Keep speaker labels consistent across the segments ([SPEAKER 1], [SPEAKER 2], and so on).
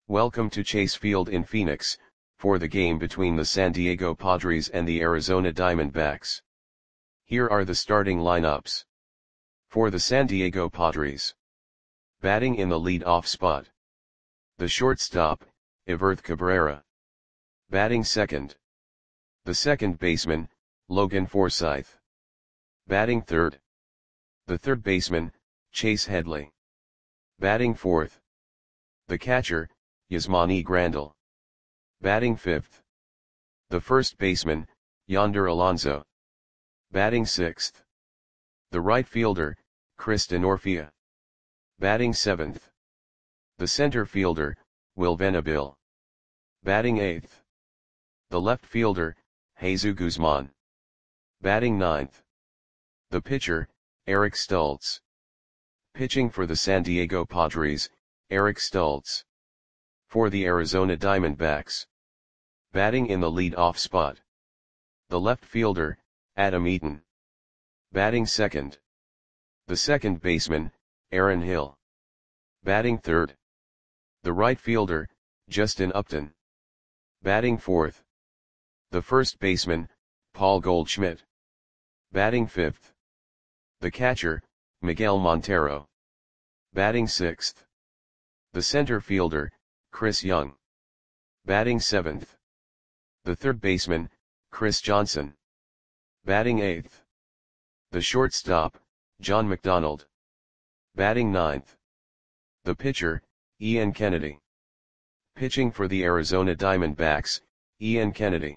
[SPEAKER 1] Welcome to Chase Field in Phoenix, for the game between the San Diego Padres and the Arizona Diamondbacks. Here are the starting lineups. For the San Diego Padres. Batting in the lead-off spot. The shortstop, Everth Cabrera. Batting second. The second baseman, Logan Forsythe. Batting third. The third baseman, Chase Headley. Batting fourth. The catcher, Yasmani Grandal. Batting fifth. The first baseman, Yonder Alonso. Batting sixth. The right fielder, Chris Denorfia. Batting seventh. The center fielder, Will Venable. Batting eighth. The left fielder, Jesus Guzman. Batting ninth. The pitcher, Eric Stultz. Pitching for the San Diego Padres, Eric Stultz. For the Arizona Diamondbacks. Batting in the lead-off spot. The left fielder, Adam Eaton. Batting second. The second baseman, Aaron Hill. Batting third. The right fielder, Justin Upton. Batting fourth. The first baseman, Paul Goldschmidt. Batting fifth. The catcher, Miguel Montero. Batting sixth. The center fielder, Chris Young. Batting seventh. The third baseman, Chris Johnson. Batting eighth. The shortstop, John McDonald. Batting ninth. The pitcher, Ian Kennedy. Pitching for the Arizona Diamondbacks, Ian Kennedy.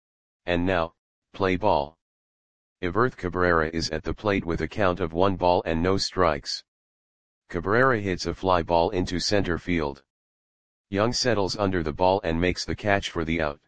[SPEAKER 1] And now, play ball. Everth Cabrera is at the plate with a count of 1 ball and no strikes. Cabrera hits a fly ball into center field. Young settles under the ball and makes the catch for the out.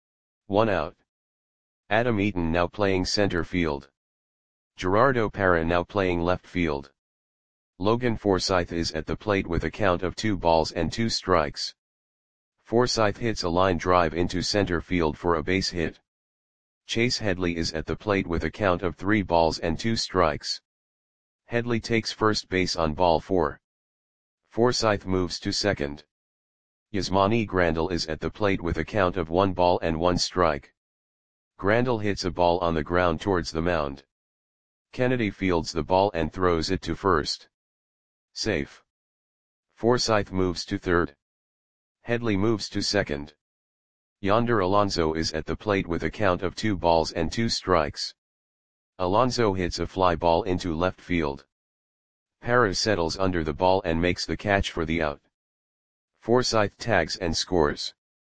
[SPEAKER 1] 1 out. Adam Eaton now playing center field. Gerardo Parra now playing left field. Logan Forsythe is at the plate with a count of 2 balls and 2 strikes. Forsythe hits a line drive into center field for a base hit. Chase Headley is at the plate with a count of 3 balls and 2 strikes. Headley takes first base on ball 4. Forsythe moves to second. Yasmani Grandal is at the plate with a count of 1 ball and 1 strike. Grandal hits a ball on the ground towards the mound. Kennedy fields the ball and throws it to first. Safe. Forsythe moves to third. Headley moves to second. Yonder Alonso is at the plate with a count of 2 balls and 2 strikes. Alonso hits a fly ball into left field. Parra settles under the ball and makes the catch for the out. Forsythe tags and scores.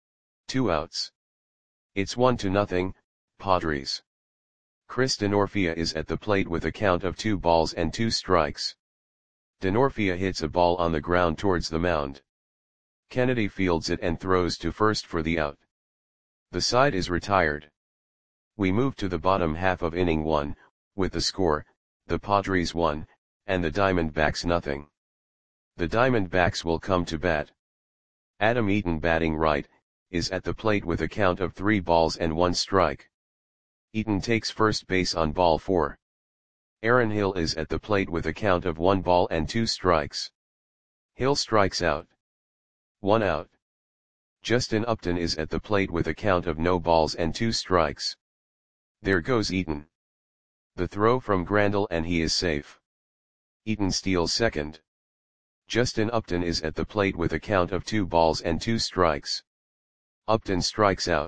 [SPEAKER 1] 2 outs. It's 1-0, Padres. Chris Denorfia is at the plate with a count of 2 balls and 2 strikes. Denorfia hits a ball on the ground towards the mound. Kennedy fields it and throws to first for the out. The side is retired. We move to the bottom half of inning 1, with the score, the Padres 1, and the Diamondbacks 0. The Diamondbacks will come to bat. Adam Eaton batting right, is at the plate with a count of 3 balls and 1 strike. Eaton takes first base on ball 4. Aaron Hill is at the plate with a count of 1 ball and 2 strikes. Hill strikes out. 1 out. Justin Upton is at the plate with a count of no balls and 2 strikes. There goes Eaton. The throw from Grandal and he is safe. Eaton steals second. Justin Upton is at the plate with a count of 2 balls and 2 strikes. Upton strikes out.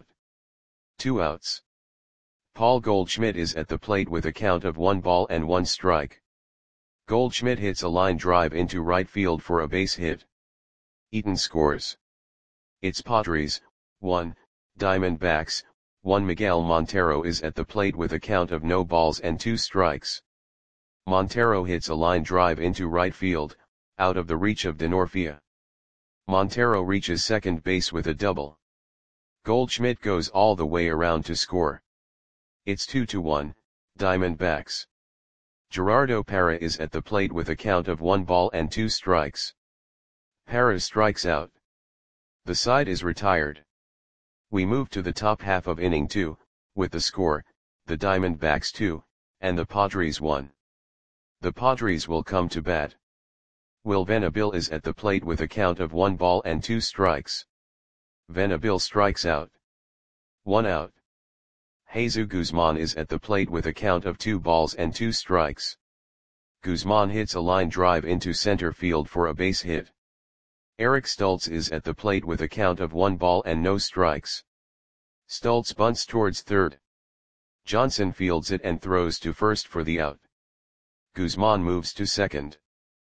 [SPEAKER 1] 2 outs. Paul Goldschmidt is at the plate with a count of 1 ball and 1 strike. Goldschmidt hits a line drive into right field for a base hit. Eaton scores. It's Padres, 1, Diamondbacks, 1. Miguel Montero is at the plate with a count of no balls and 2 strikes. Montero hits a line drive into right field, out of the reach of Denorfia. Montero reaches second base with a double. Goldschmidt goes all the way around to score. It's 2-1, Diamondbacks. Gerardo Parra is at the plate with a count of 1 ball and 2 strikes. Parra strikes out. The side is retired. We move to the top half of inning 2, with the score, the Diamondbacks 2, and the Padres 1. The Padres will come to bat. Will Venabil is at the plate with a count of 1 ball and 2 strikes. Venabil strikes out. 1 out. Jesus Guzman is at the plate with a count of 2 balls and 2 strikes. Guzman hits a line drive into center field for a base hit. Eric Stultz is at the plate with a count of 1 ball and no strikes. Stultz bunts towards third. Johnson fields it and throws to first for the out. Guzman moves to second.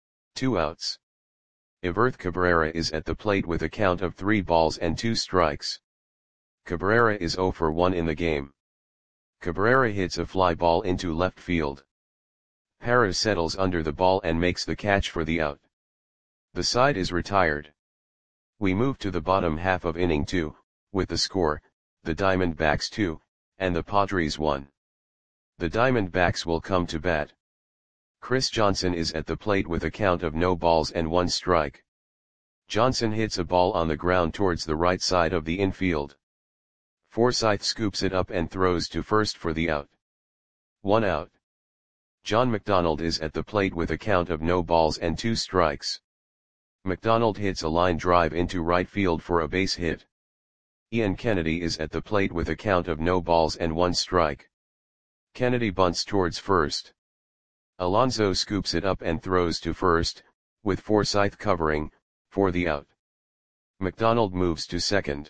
[SPEAKER 1] 2 outs. Everth Cabrera is at the plate with a count of 3 balls and 2 strikes. Cabrera is 0 for 1 in the game. Cabrera hits a fly ball into left field. Parra settles under the ball and makes the catch for the out. The side is retired. We move to the bottom half of inning 2, with the score, the Diamondbacks 2, and the Padres 1. The Diamondbacks will come to bat. Chris Johnson is at the plate with a count of no balls and 1 strike. Johnson hits a ball on the ground towards the right side of the infield. Forsythe scoops it up and throws to first for the out. 1 out. John McDonald is at the plate with a count of no balls and 2 strikes. McDonald hits a line drive into right field for a base hit. Ian Kennedy is at the plate with a count of no balls and 1 strike. Kennedy bunts towards first. Alonso scoops it up and throws to first, with Forsythe covering, for the out. McDonald moves to second.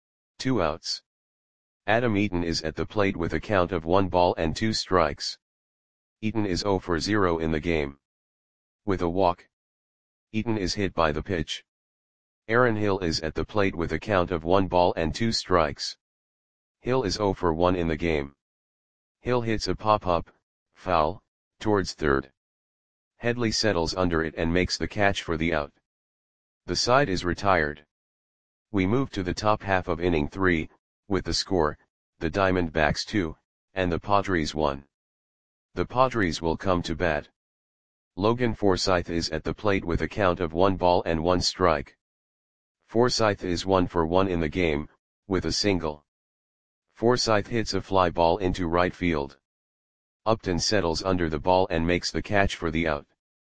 [SPEAKER 1] 2 outs. Adam Eaton is at the plate with a count of 1 ball and 2 strikes. Eaton is 0 for 0 in the game. With a walk. Eaton is hit by the pitch. Aaron Hill is at the plate with a count of 1 ball and 2 strikes. Hill is 0 for 1 in the game. Hill hits a pop-up, foul, towards third. Headley settles under it and makes the catch for the out. The side is retired. We move to the top half of inning 3, with the score, the Diamondbacks 2, and the Padres 1. The Padres will come to bat. Logan Forsythe is at the plate with a count of 1 ball and 1 strike. Forsythe is 1 for 1 in the game, with a single. Forsythe hits a fly ball into right field. Upton settles under the ball and makes the catch for the out.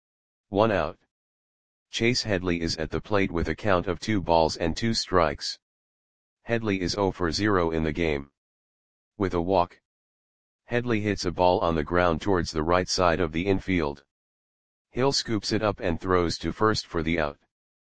[SPEAKER 1] 1 out. Chase Headley is at the plate with a count of 2 balls and 2 strikes. Headley is 0 for 0 in the game. With a walk. Headley hits a ball on the ground towards the right side of the infield. Hill scoops it up and throws to first for the out.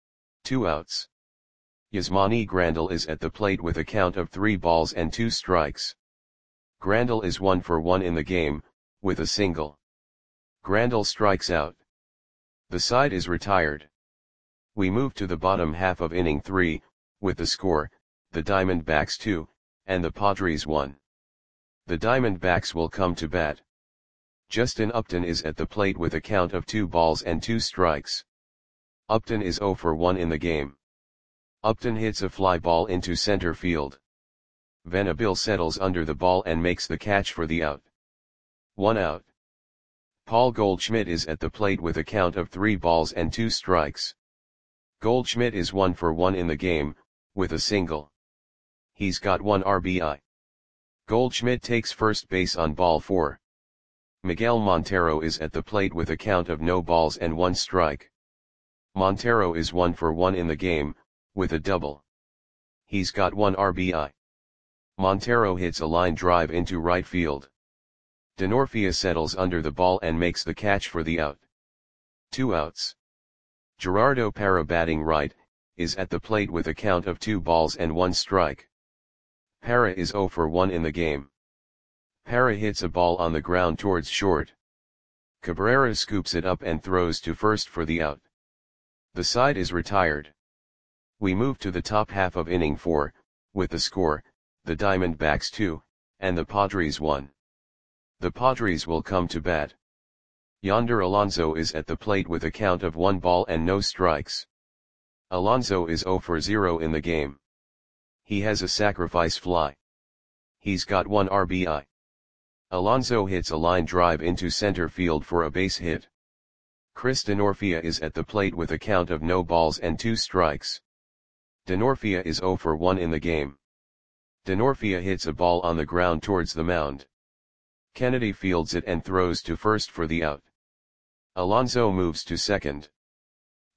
[SPEAKER 1] 2 outs. Yasmani Grandal is at the plate with a count of 3 balls and 2 strikes. Grandal is 1 for 1 in the game, with a single. Grandal strikes out. The side is retired. We move to the bottom half of inning 3, with the score, the Diamondbacks 2, and the Padres 1. The Diamondbacks will come to bat. Justin Upton is at the plate with a count of 2 balls and 2 strikes. Upton is 0 for 1 in the game. Upton hits a fly ball into center field. Venabil settles under the ball and makes the catch for the out. 1 out. Paul Goldschmidt is at the plate with a count of 3 balls and 2 strikes. Goldschmidt is 1 for 1 in the game, with a single. He's got 1 RBI. Goldschmidt takes first base on ball 4. Miguel Montero is at the plate with a count of no balls and 1 strike. Montero is 1 for 1 in the game, with a double. He's got 1 RBI. Montero hits a line drive into right field. Denorfia settles under the ball and makes the catch for the out. 2 outs. Gerardo Parra, batting right, is at the plate with a count of 2 balls and 1 strike. Parra is 0 for 1 in the game. Parra hits a ball on the ground towards short. Cabrera scoops it up and throws to first for the out. The side is retired. We move to the top half of inning 4, with the score, the Diamondbacks 2, and the Padres 1. The Padres will come to bat. Yonder Alonso is at the plate with a count of 1 ball and no strikes. Alonso is 0 for 0 in the game. He has a sacrifice fly. He's got 1 RBI. Alonso hits a line drive into center field for a base hit. Chris Denorfia is at the plate with a count of no balls and 2 strikes. Denorfia is 0 for 1 in the game. Denorfia hits a ball on the ground towards the mound. Kennedy fields it and throws to first for the out. Alonso moves to second.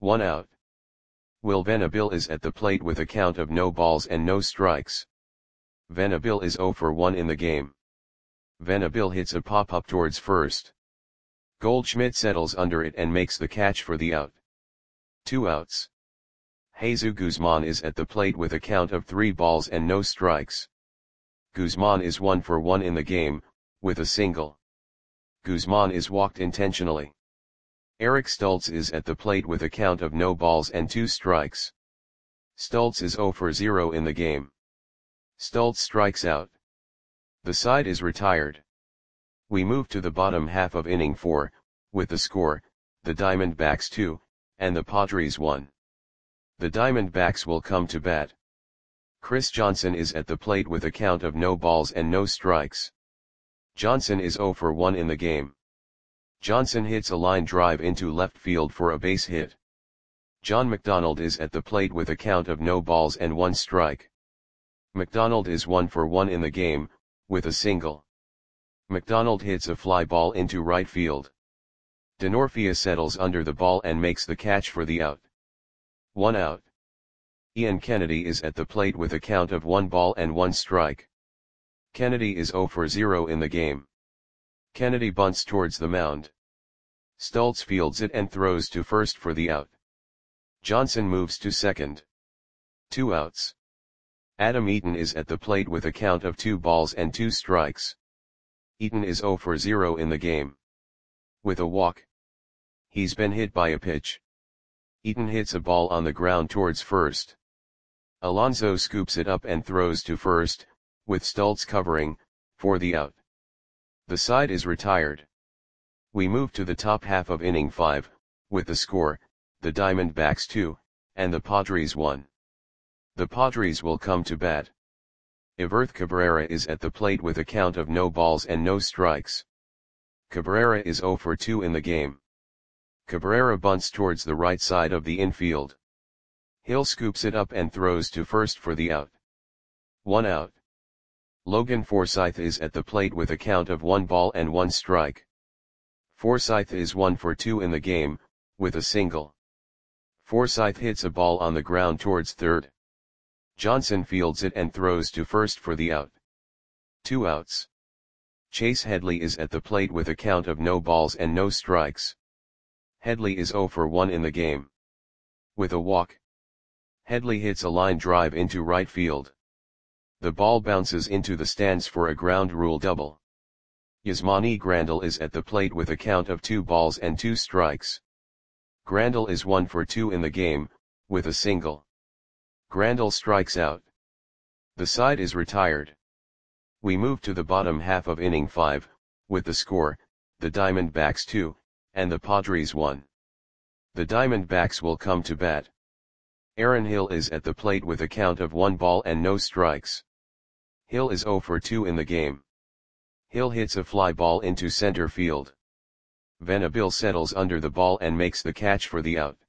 [SPEAKER 1] 1 out. Will Venabil is at the plate with a count of no balls and no strikes. Venabil is 0 for 1 in the game. Venabil hits a pop-up towards first. Goldschmidt settles under it and makes the catch for the out. 2 outs. Jesus Guzman is at the plate with a count of 3 balls and no strikes. Guzman is 1 for 1 in the game, with a single. Guzman is walked intentionally. Eric Stultz is at the plate with a count of no balls and 2 strikes. Stultz is 0 for 0 in the game. Stultz strikes out. The side is retired. We move to the bottom half of inning 4, with the score, the Diamondbacks 2, and the Padres 1. The Diamondbacks will come to bat. Chris Johnson is at the plate with a count of no balls and no strikes. Johnson is 0 for 1 in the game. Johnson hits a line drive into left field for a base hit. John McDonald is at the plate with a count of no balls and 1 strike. McDonald is 1 for 1 in the game, with a single. McDonald hits a fly ball into right field. Denorfia settles under the ball and makes the catch for the out. 1 out. Ian Kennedy is at the plate with a count of 1 ball and 1 strike. Kennedy is 0 for 0 in the game. Kennedy bunts towards the mound. Stultz fields it and throws to first for the out. Johnson moves to second. 2 outs. Adam Eaton is at the plate with a count of 2 balls and 2 strikes. Eaton is 0 for 0 in the game. With a walk. He's been hit by a pitch. Eaton hits a ball on the ground towards first. Alonso scoops it up and throws to first, with Stultz covering, for the out. The side is retired. We move to the top half of inning 5, with the score, the Diamondbacks 2, and the Padres 1. The Padres will come to bat. Everth Cabrera is at the plate with a count of no balls and no strikes. Cabrera is 0 for 2 in the game. Cabrera bunts towards the right side of the infield. Hill scoops it up and throws to first for the out. 1 out. Logan Forsythe is at the plate with a count of 1 ball and 1 strike. Forsythe is 1 for 2 in the game, with a single. Forsythe hits a ball on the ground towards third. Johnson fields it and throws to first for the out. 2 outs. Chase Headley is at the plate with a count of no balls and no strikes. Headley is 0 for 1 in the game. With a walk. Headley hits a line drive into right field. The ball bounces into the stands for a ground rule double. Yasmani Grandal is at the plate with a count of 2 balls and 2 strikes. Grandal is 1 for 2 in the game, with a single. Grandal strikes out. The side is retired. We move to the bottom half of inning 5, with the score, the Diamondbacks 2, and the Padres 1. The Diamondbacks will come to bat. Aaron Hill is at the plate with a count of 1 ball and no strikes. Hill is 0 for 2 in the game. Hill hits a fly ball into center field. Venabil settles under the ball and makes the catch for the out.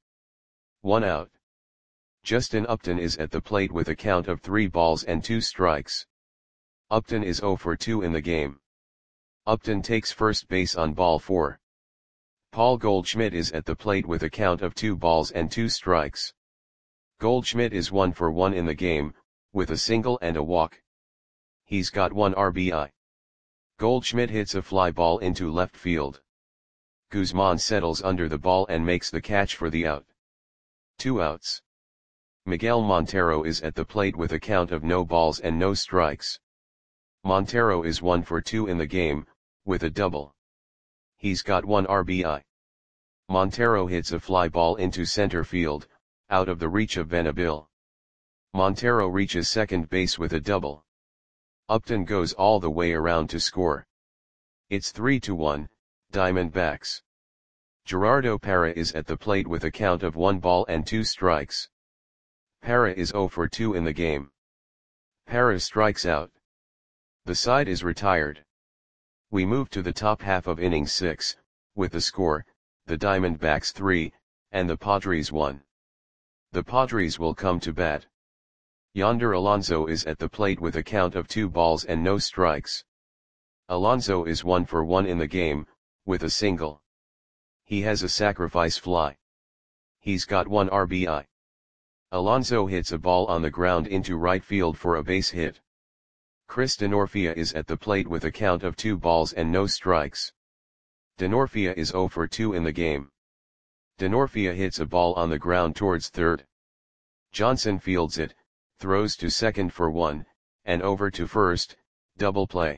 [SPEAKER 1] 1 out. Justin Upton is at the plate with a count of 3 balls and 2 strikes. Upton is 0 for 2 in the game. Upton takes first base on ball 4. Paul Goldschmidt is at the plate with a count of 2 balls and 2 strikes. Goldschmidt is 1 for 1 in the game, with a single and a walk. He's got 1 RBI. Goldschmidt hits a fly ball into left field. Guzman settles under the ball and makes the catch for the out. 2 outs. Miguel Montero is at the plate with a count of no balls and no strikes. Montero is 1 for 2 in the game, with a double. He's got 1 RBI. Montero hits a fly ball into center field, out of the reach of Venabil. Montero reaches second base with a double. Upton goes all the way around to score. It's 3-1, Diamondbacks. Gerardo Parra is at the plate with a count of 1 ball and 2 strikes. Parra is 0 for 2 in the game. Parra strikes out. The side is retired. We move to the top half of inning 6, with the score, the Diamondbacks 3, and the Padres 1. The Padres will come to bat. Yonder Alonso is at the plate with a count of 2 balls and no strikes. Alonso is 1 for 1 in the game, with a single. He has a sacrifice fly. He's got 1 RBI. Alonso hits a ball on the ground into right field for a base hit. Chris Denorfia is at the plate with a count of 2 balls and no strikes. Denorfia is 0 for 2 in the game. Denorfia hits a ball on the ground towards third. Johnson fields it, throws to second for 1, and over to first, double play.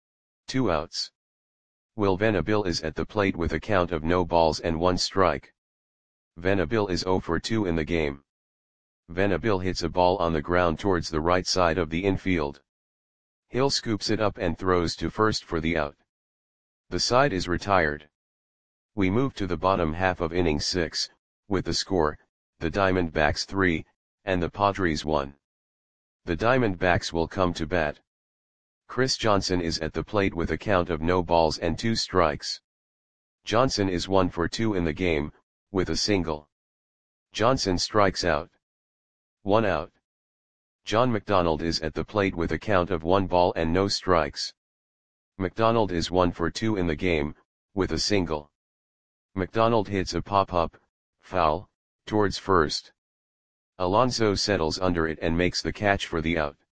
[SPEAKER 1] 2 outs. Will Venable is at the plate with a count of no balls and 1 strike. Venable is 0 for 2 in the game. Venable hits a ball on the ground towards the right side of the infield. Hill scoops it up and throws to first for the out. The side is retired. We move to the bottom half of inning 6, with the score, the Diamondbacks 3, and the Padres 1. The Diamondbacks will come to bat. Chris Johnson is at the plate with a count of no balls and 2 strikes. Johnson is 1 for 2 in the game, with a single. Johnson strikes out. 1 out. John McDonald is at the plate with a count of 1 ball and no strikes. McDonald is 1 for 2 in the game, with a single. McDonald hits a pop-up, foul, towards first. Alonso settles under it and makes the catch for the out.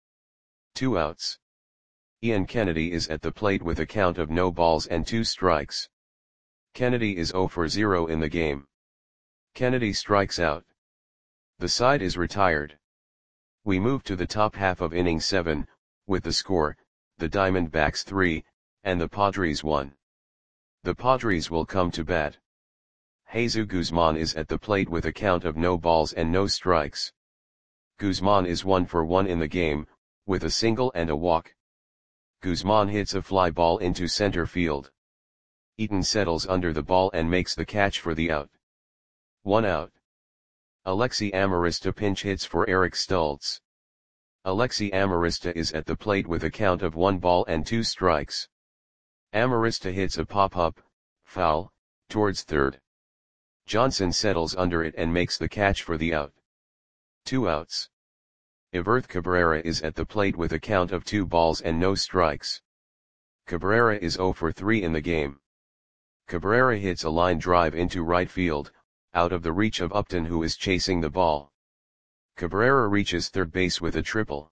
[SPEAKER 1] 2 outs. Ian Kennedy is at the plate with a count of no balls and 2 strikes. Kennedy is 0 for 0 in the game. Kennedy strikes out. The side is retired. We move to the top half of inning 7, with the score, the Diamondbacks 3, and the Padres 1. The Padres will come to bat. Jesus Guzman is at the plate with a count of no balls and no strikes. Guzman is 1 for 1 in the game, with a single and a walk. Guzman hits a fly ball into center field. Eaton settles under the ball and makes the catch for the out. 1 out. Alexi Amarista pinch hits for Eric Stultz. Alexi Amarista is at the plate with a count of 1 ball and 2 strikes. Amarista hits a pop-up, foul, towards third. Johnson settles under it and makes the catch for the out. 2 outs. Iverth Cabrera is at the plate with a count of 2 balls and no strikes. Cabrera is 0 for 3 in the game. Cabrera hits a line drive into right field, out of the reach of Upton, who is chasing the ball. Cabrera reaches third base with a triple.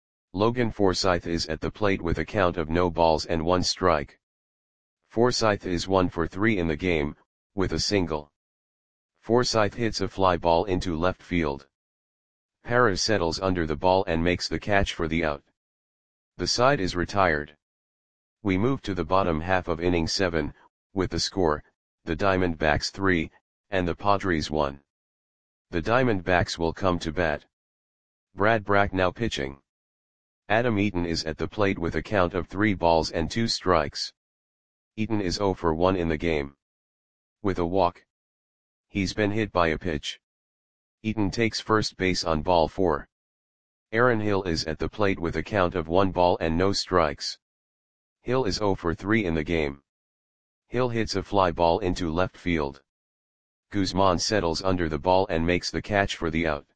[SPEAKER 1] Logan Forsythe is at the plate with a count of no balls and 1 strike. Forsythe is 1 for 3 in the game, with a single. Forsythe hits a fly ball into left field. Parra settles under the ball and makes the catch for the out. The side is retired. We move to the bottom half of inning 7, with the score, the Diamondbacks 3, and the Padres 1. The Diamondbacks will come to bat. Brad Brach now pitching. Adam Eaton is at the plate with a count of 3 balls and 2 strikes. Eaton is 0 for 1 in the game. With a walk. He's been hit by a pitch. Eaton takes first base on ball 4. Aaron Hill is at the plate with a count of 1 ball and no strikes. Hill is 0 for 3 in the game. Hill hits a fly ball into left field. Guzman settles under the ball and makes the catch for the out.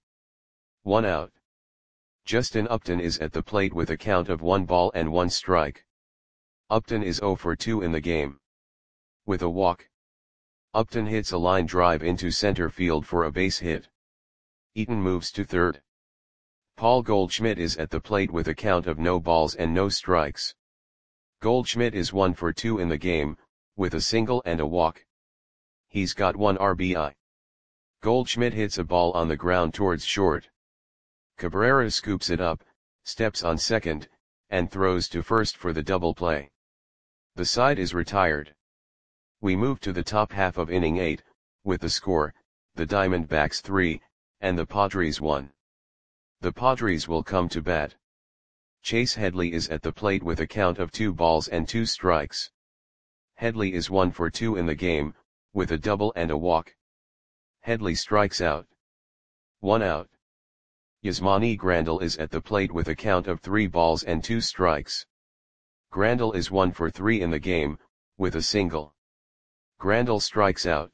[SPEAKER 1] 1 out. Justin Upton is at the plate with a count of 1 ball and 1 strike. Upton is 0 for 2 in the game. With a walk. Upton hits a line drive into center field for a base hit. Eaton moves to third. Paul Goldschmidt is at the plate with a count of no balls and no strikes. Goldschmidt is 1 for 2 in the game, with a single and a walk. He's got 1 RBI. Goldschmidt hits a ball on the ground towards short. Cabrera scoops it up, steps on second, and throws to first for the double play. The side is retired. We move to the top half of inning 8, with the score, the Diamondbacks 3, and the Padres 1. The Padres will come to bat. Chase Headley is at the plate with a count of 2 balls and 2 strikes. Headley is 1 for 2 in the game, with a double and a walk. Headley strikes out. 1 out. Yasmani Grandal is at the plate with a count of 3 balls and 2 strikes. Grandal is 1 for 3 in the game, with a single. Grandal strikes out.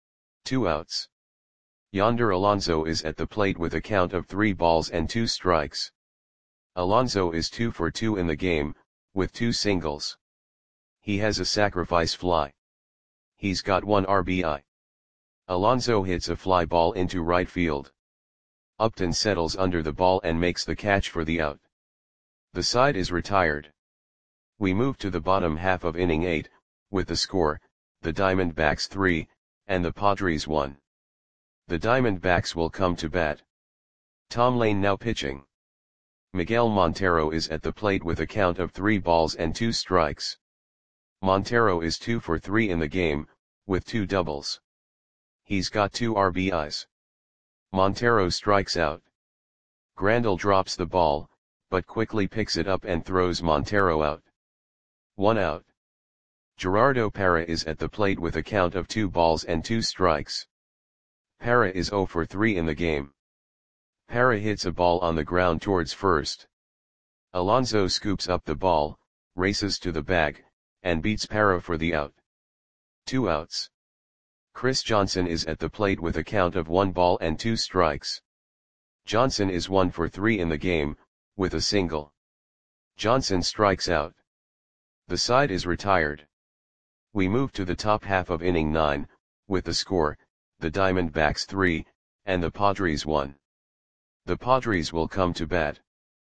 [SPEAKER 1] 2 outs. Yonder Alonso is at the plate with a count of 3 balls and 2 strikes. Alonso is 2 for 2 in the game, with 2 singles. He has a sacrifice fly. He's got 1 RBI. Alonso hits a fly ball into right field. Upton settles under the ball and makes the catch for the out. The side is retired. We move to the bottom half of inning 8, with the score, the Diamondbacks 3, and the Padres 1. The Diamondbacks will come to bat. Tom Lane now pitching. Miguel Montero is at the plate with a count of 3 balls and 2 strikes. Montero is 2 for 3 in the game, with 2 doubles. He's got 2 RBIs. Montero strikes out. Grandal drops the ball, but quickly picks it up and throws Montero out. 1 out. Gerardo Parra is at the plate with a count of 2 balls and 2 strikes. Parra is 0 for 3 in the game. Parra hits a ball on the ground towards first. Alonso scoops up the ball, races to the bag, and beats Parra for the out. 2 outs. Chris Johnson is at the plate with a count of 1 ball and 2 strikes. Johnson is 1 for 3 in the game, with a single. Johnson strikes out. The side is retired. We move to the top half of inning 9, with the score, the Diamondbacks 3, and the Padres 1. The Padres will come to bat.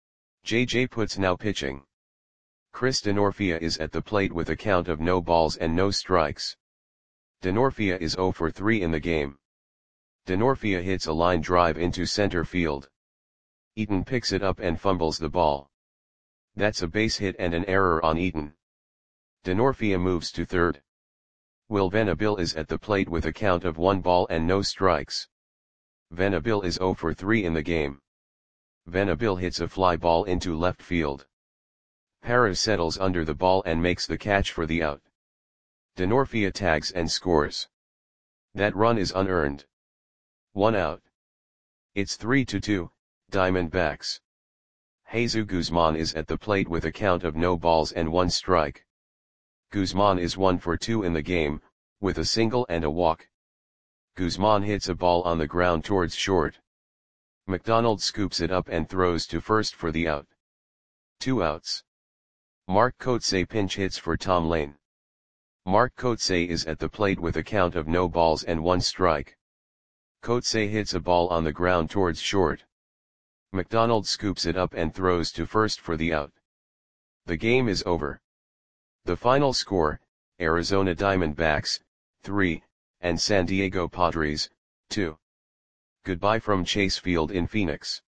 [SPEAKER 1] J.J. Putz now pitching. Chris Denorfia is at the plate with a count of no balls and no strikes. Denorfia is 0 for 3 in the game. Denorfia hits a line drive into center field. Eaton picks it up and fumbles the ball. That's a base hit and an error on Eaton. Denorfia moves to third. Will Venable is at the plate with a count of 1 ball and no strikes. Venable is 0 for 3 in the game. Venable hits a fly ball into left field. Parra settles under the ball and makes the catch for the out. Denorfia tags and scores. That run is unearned. 1 out. It's 3-2, Diamondbacks. Jesus Guzman is at the plate with a count of no balls and 1 strike. Guzman is 1 for 2 in the game, with a single and a walk. Guzman hits a ball on the ground towards short. McDonald scoops it up and throws to first for the out. 2 outs. Mark Kotsay pinch hits for Tom Lane. Mark Kotsay is at the plate with a count of no balls and 1 strike. Kotsay hits a ball on the ground towards short. McDonald scoops it up and throws to first for the out. The game is over. The final score, Arizona Diamondbacks, 3, and San Diego Padres, 2. Goodbye from Chase Field in Phoenix.